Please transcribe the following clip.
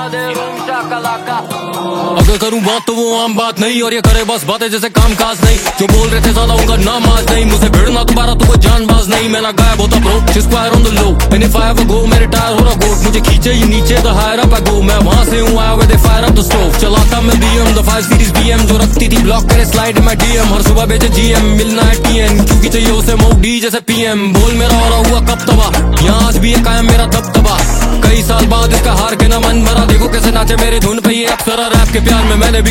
अगर करूं बात तो वो आम बात नहीं, और ये करे बस बातें जैसे काम काज नहीं। जो बोल रहे थे ज्यादा उनका नाम आज नहीं, मुझसे भिड़ना दोबारा तो कोई जानबाज नहीं। मैं ना गायब होता bro, square on the low, any fire वो गो, मेरे टायर हो रहा गोट। मुझे खींचे ही नीचे the higher up I go, मैं वहां से हूं आया हुआ they fire up the stove. चलाता मैं BM द 5 सीरीज BM, जो रखती थी ब्लॉक करे स्लाइड में DM। हर सुबह बेचे GM, मिलना है TN, क्योंकि चाहिए उसे मोडी जैसे PM। बोल मेरा हो रहा हुआ कब तबा, यहाँ आज भी है कायम मेरा दबदबा। कई साल बाद इसका हार के ना मन भरा, देखो कैसे नाचे मेरे धुन पे ये अप्सरा। रैप के प्यार में मैंने भी